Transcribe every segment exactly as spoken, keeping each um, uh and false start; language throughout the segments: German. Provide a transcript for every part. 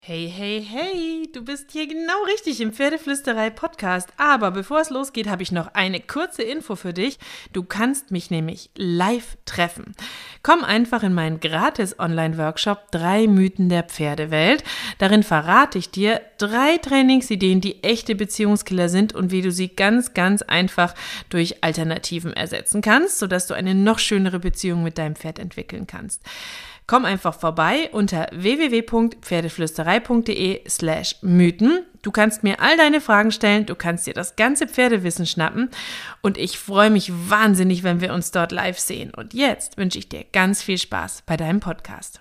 Hey, hey, hey, du bist hier genau richtig im Pferdeflüsterei-Podcast. Aber bevor es losgeht, habe ich noch eine kurze Info für dich. Du kannst mich nämlich live treffen. Komm einfach in meinen gratis Online-Workshop drei Mythen der Pferdewelt. Darin verrate ich dir drei Trainingsideen, die echte Beziehungskiller sind und wie du sie ganz, ganz einfach durch Alternativen ersetzen kannst, sodass du eine noch schönere Beziehung mit deinem Pferd entwickeln kannst. Komm einfach vorbei unter w w w punkt pferdeflüsterei punkt d e slash Mythen. Du kannst mir all deine Fragen stellen, du kannst dir das ganze Pferdewissen schnappen und ich freue mich wahnsinnig, wenn wir uns dort live sehen. Und jetzt wünsche ich dir ganz viel Spaß bei deinem Podcast.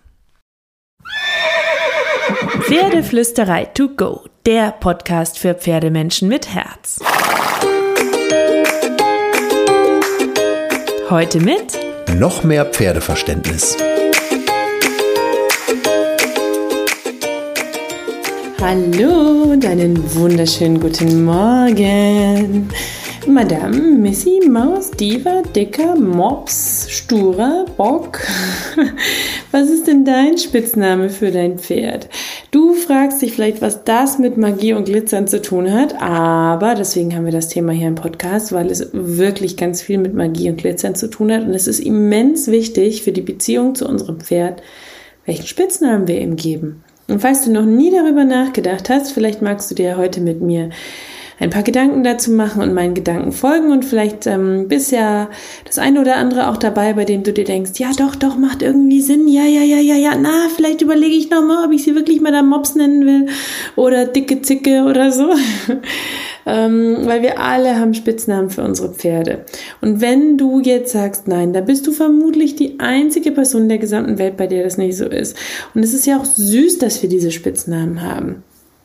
Pferdeflüsterei to go, der Podcast für Pferdemenschen mit Herz. Heute mit noch mehr Pferdeverständnis. Hallo und einen wunderschönen guten Morgen. Madame, Missy, Maus, Diva, Dicker, Mops, Sturer, Bock. Was ist denn dein Spitzname für dein Pferd? Du fragst dich vielleicht, was das mit Magie und Glitzern zu tun hat, aber deswegen haben wir das Thema hier im Podcast, weil es wirklich ganz viel mit Magie und Glitzern zu tun hat und es ist immens wichtig für die Beziehung zu unserem Pferd, welchen Spitznamen wir ihm geben. Und falls du noch nie darüber nachgedacht hast, vielleicht magst du dir heute mit mir ein paar Gedanken dazu machen und meinen Gedanken folgen und vielleicht ähm, bist ja das eine oder andere auch dabei, bei dem du dir denkst, ja doch, doch, macht irgendwie Sinn, ja, ja, ja, ja, ja, na, vielleicht überlege ich nochmal, ob ich sie wirklich mal da Mops nennen will oder dicke Zicke oder so, ähm, weil wir alle haben Spitznamen für unsere Pferde. Und wenn du jetzt sagst, nein, da bist du vermutlich die einzige Person in der gesamten Welt, bei der das nicht so ist. Und es ist ja auch süß, dass wir diese Spitznamen haben.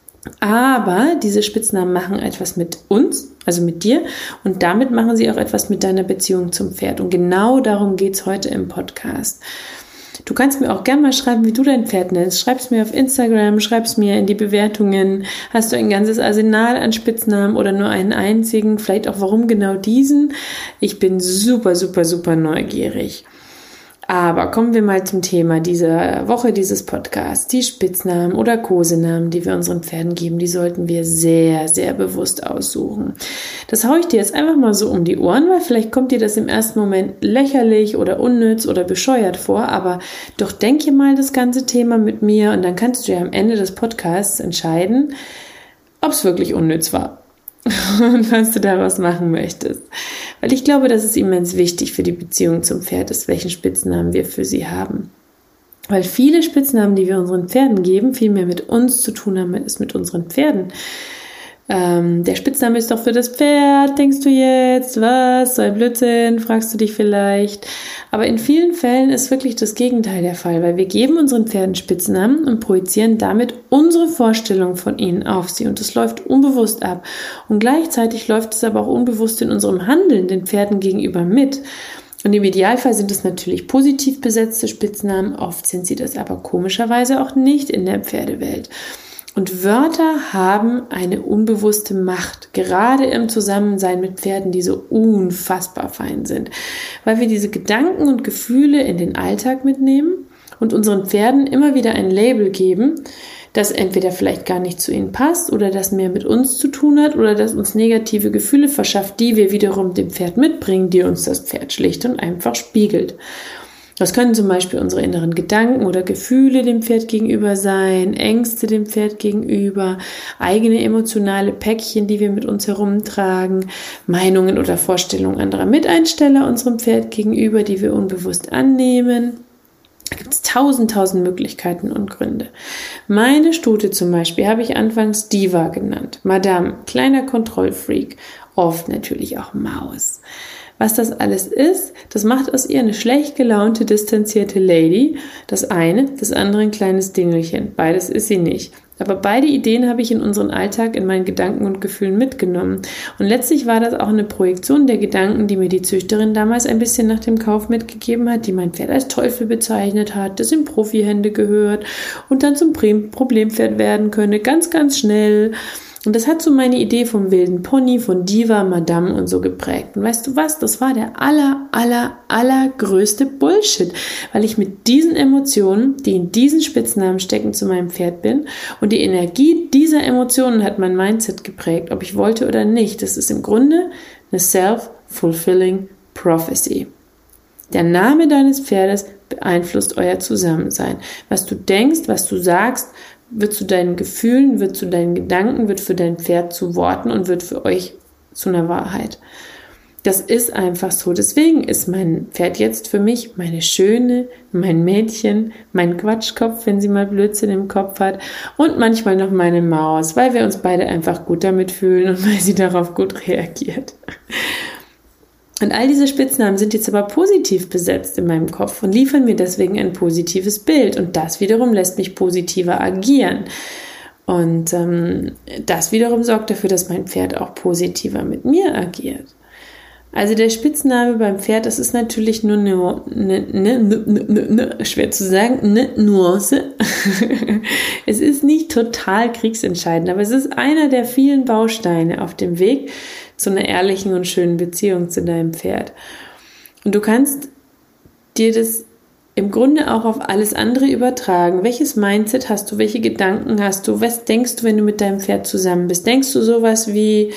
Aber diese Spitznamen machen etwas mit uns, also mit dir, und damit machen sie auch etwas mit deiner Beziehung zum Pferd. Und genau darum geht's heute im Podcast. Du kannst mir auch gerne mal schreiben, wie du dein Pferd nennst. Schreib's mir auf Instagram, schreib's mir in die Bewertungen. Hast du ein ganzes Arsenal an Spitznamen oder nur einen einzigen? Vielleicht auch, warum genau diesen? Ich bin super, super, super neugierig. Aber kommen wir mal zum Thema dieser Woche, dieses Podcasts. Die Spitznamen oder Kosenamen, die wir unseren Pferden geben, die sollten wir sehr, sehr bewusst aussuchen. Das haue ich dir jetzt einfach mal so um die Ohren, weil vielleicht kommt dir das im ersten Moment lächerlich oder unnütz oder bescheuert vor, aber doch denke mal das ganze Thema mit mir und dann kannst du ja am Ende des Podcasts entscheiden, ob es wirklich unnütz war. Und was du daraus machen möchtest. Weil ich glaube, dass es immens wichtig für die Beziehung zum Pferd ist, welchen Spitznamen wir für sie haben. Weil viele Spitznamen, die wir unseren Pferden geben, viel mehr mit uns zu tun haben, als mit unseren Pferden. Ähm, der Spitzname ist doch für das Pferd, denkst du jetzt, was, so ein Blödsinn, fragst du dich vielleicht. Aber in vielen Fällen ist wirklich das Gegenteil der Fall, weil wir geben unseren Pferden Spitznamen und projizieren damit unsere Vorstellung von ihnen auf sie und das läuft unbewusst ab. Und gleichzeitig läuft es aber auch unbewusst in unserem Handeln den Pferden gegenüber mit. Und im Idealfall sind es natürlich positiv besetzte Spitznamen, oft sind sie das aber komischerweise auch nicht in der Pferdewelt. Und Wörter haben eine unbewusste Macht, gerade im Zusammensein mit Pferden, die so unfassbar fein sind, weil wir diese Gedanken und Gefühle in den Alltag mitnehmen und unseren Pferden immer wieder ein Label geben, das entweder vielleicht gar nicht zu ihnen passt oder das mehr mit uns zu tun hat oder das uns negative Gefühle verschafft, die wir wiederum dem Pferd mitbringen, die uns das Pferd schlicht und einfach spiegelt. Das können zum Beispiel unsere inneren Gedanken oder Gefühle dem Pferd gegenüber sein, Ängste dem Pferd gegenüber, eigene emotionale Päckchen, die wir mit uns herumtragen, Meinungen oder Vorstellungen anderer Miteinsteller unserem Pferd gegenüber, die wir unbewusst annehmen. Da gibt es tausend, tausend Möglichkeiten und Gründe. Meine Stute zum Beispiel habe ich anfangs Diva genannt, Madame, kleiner Kontrollfreak, oft natürlich auch Maus. Was das alles ist, das macht aus ihr eine schlecht gelaunte, distanzierte Lady. Das eine, das andere ein kleines Dingelchen. Beides ist sie nicht. Aber beide Ideen habe ich in unseren Alltag, in meinen Gedanken und Gefühlen mitgenommen. Und letztlich war das auch eine Projektion der Gedanken, die mir die Züchterin damals ein bisschen nach dem Kauf mitgegeben hat, die mein Pferd als Teufel bezeichnet hat, das in Profihände gehört und dann zum Problempferd werden könne, ganz, ganz schnell. Und das hat so meine Idee vom wilden Pony, von Diva, Madame und so geprägt. Und weißt du was? Das war der aller, aller, allergrößte Bullshit, weil ich mit diesen Emotionen, die in diesen Spitznamen stecken, zu meinem Pferd bin. Und die Energie dieser Emotionen hat mein Mindset geprägt, ob ich wollte oder nicht. Das ist im Grunde eine self-fulfilling prophecy. Der Name deines Pferdes beeinflusst euer Zusammensein. Was du denkst, was du sagst, wird zu deinen Gefühlen, wird zu deinen Gedanken, wird für dein Pferd zu Worten und wird für euch zu einer Wahrheit. Das ist einfach so. Deswegen ist mein Pferd jetzt für mich meine Schöne, mein Mädchen, mein Quatschkopf, wenn sie mal Blödsinn im Kopf hat und manchmal noch meine Maus, weil wir uns beide einfach gut damit fühlen und weil sie darauf gut reagiert. Und all diese Spitznamen sind jetzt aber positiv besetzt in meinem Kopf und liefern mir deswegen ein positives Bild. Und das wiederum lässt mich positiver agieren. Und ähm, das wiederum sorgt dafür, dass mein Pferd auch positiver mit mir agiert. Also der Spitzname beim Pferd, das ist natürlich nur eine, eine, eine, eine, eine schwer zu sagen, eine Nuance. Es ist nicht total kriegsentscheidend, aber es ist einer der vielen Bausteine auf dem Weg zu einer ehrlichen und schönen Beziehung zu deinem Pferd. Und du kannst dir das im Grunde auch auf alles andere übertragen. Welches Mindset hast du? Welche Gedanken hast du? Was denkst du, wenn du mit deinem Pferd zusammen bist? Denkst du sowas wie,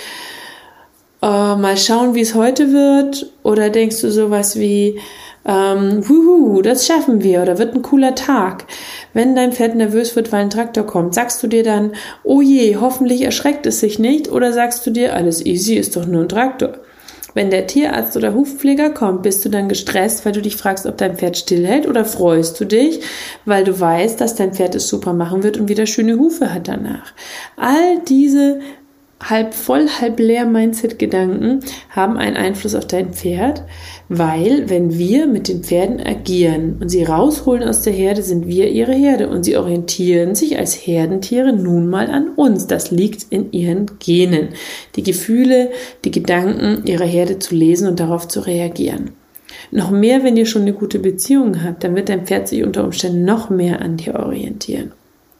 Uh, mal schauen, wie es heute wird? Oder denkst du sowas wie, ähm, wuhu, das schaffen wir oder wird ein cooler Tag? Wenn dein Pferd nervös wird, weil ein Traktor kommt, sagst du dir dann, oh je, hoffentlich erschreckt es sich nicht? Oder sagst du dir, alles easy, ist doch nur ein Traktor? Wenn der Tierarzt oder Hufpfleger kommt, bist du dann gestresst, weil du dich fragst, ob dein Pferd stillhält? Oder freust du dich, weil du weißt, dass dein Pferd es super machen wird und wieder schöne Hufe hat danach? All diese halb voll, halb leer Mindset-Gedanken haben einen Einfluss auf dein Pferd, weil wenn wir mit den Pferden agieren und sie rausholen aus der Herde, sind wir ihre Herde und sie orientieren sich als Herdentiere nun mal an uns. Das liegt in ihren Genen, die Gefühle, die Gedanken ihrer Herde zu lesen und darauf zu reagieren. Noch mehr, wenn ihr schon eine gute Beziehung habt, dann wird dein Pferd sich unter Umständen noch mehr an dir orientieren.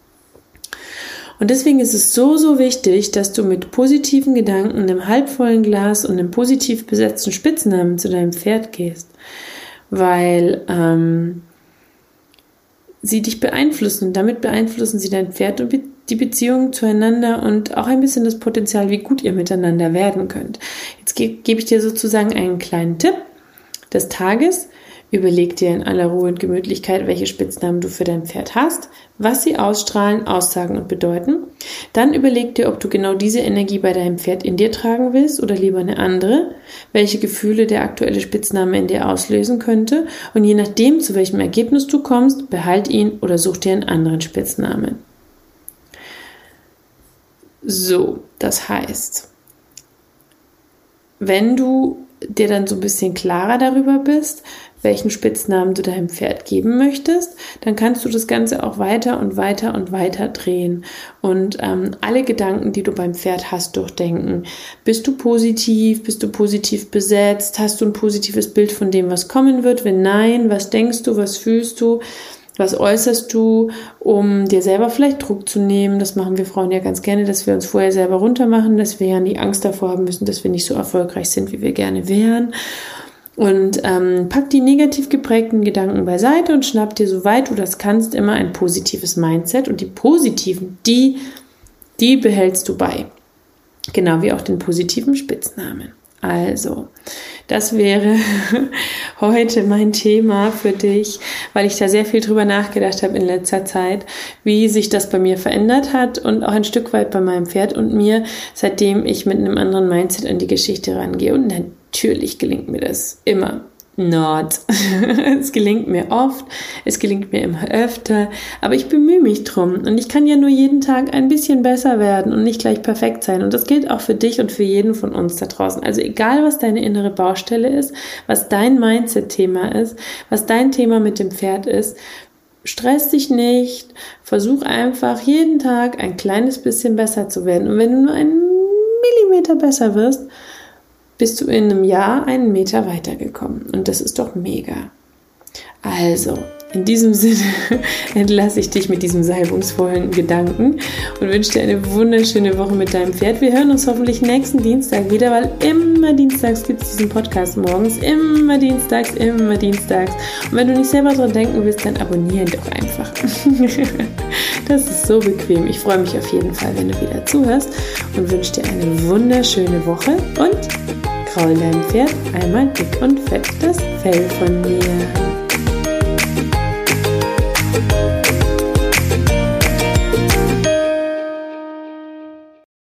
Und deswegen ist es so, so wichtig, dass du mit positiven Gedanken, einem halbvollen Glas und einem positiv besetzten Spitznamen zu deinem Pferd gehst, weil ähm, sie dich beeinflussen und damit beeinflussen sie dein Pferd und die Beziehung zueinander und auch ein bisschen das Potenzial, wie gut ihr miteinander werden könnt. Jetzt ge- gebe ich dir sozusagen einen kleinen Tipp des Tages. Überleg dir in aller Ruhe und Gemütlichkeit, welche Spitznamen du für dein Pferd hast, was sie ausstrahlen, aussagen und bedeuten. Dann überleg dir, ob du genau diese Energie bei deinem Pferd in dir tragen willst oder lieber eine andere, welche Gefühle der aktuelle Spitzname in dir auslösen könnte und je nachdem, zu welchem Ergebnis du kommst, behalt ihn oder such dir einen anderen Spitznamen. So, das heißt, wenn du dir dann so ein bisschen klarer darüber bist, welchen Spitznamen du deinem Pferd geben möchtest, dann kannst du das Ganze auch weiter und weiter und weiter drehen und ähm, alle Gedanken, die du beim Pferd hast, durchdenken. Bist du positiv? Bist du positiv besetzt? Hast du ein positives Bild von dem, was kommen wird? Wenn nein, was denkst du? Was fühlst du? Was äußerst du, um dir selber vielleicht Druck zu nehmen? Das machen wir Frauen ja ganz gerne, dass wir uns vorher selber runtermachen, dass wir ja nie Angst davor haben müssen, dass wir nicht so erfolgreich sind, wie wir gerne wären. Und ähm, pack die negativ geprägten Gedanken beiseite und schnapp dir, soweit du das kannst, immer ein positives Mindset. Und die positiven, die, die behältst du bei. Genau wie auch den positiven Spitznamen. Also, das wäre heute mein Thema für dich, weil ich da sehr viel drüber nachgedacht habe in letzter Zeit, wie sich das bei mir verändert hat und auch ein Stück weit bei meinem Pferd und mir, seitdem ich mit einem anderen Mindset an die Geschichte rangehe. Und natürlich gelingt mir das immer. Not. Es gelingt mir oft, es gelingt mir immer öfter, aber ich bemühe mich drum und ich kann ja nur jeden Tag ein bisschen besser werden und nicht gleich perfekt sein und das gilt auch für dich und für jeden von uns da draußen. Also egal, was deine innere Baustelle ist, was dein Mindset-Thema ist, was dein Thema mit dem Pferd ist, stress dich nicht, versuch einfach jeden Tag ein kleines bisschen besser zu werden und wenn du nur einen Millimeter besser wirst, bist du in einem Jahr einen Meter weitergekommen. Und das ist doch mega. Also, In diesem Sinne entlasse ich dich mit diesem salbungsvollen Gedanken und wünsche dir eine wunderschöne Woche mit deinem Pferd. Wir hören uns hoffentlich nächsten Dienstag wieder, weil immer dienstags gibt es diesen Podcast morgens. Immer dienstags, immer dienstags. Und wenn du nicht selber dran denken willst, dann abonniere ihn doch einfach. Das ist so bequem. Ich freue mich auf jeden Fall, wenn du wieder zuhörst und wünsche dir eine wunderschöne Woche und kraul deinem Pferd einmal dick und fett das Fell von mir.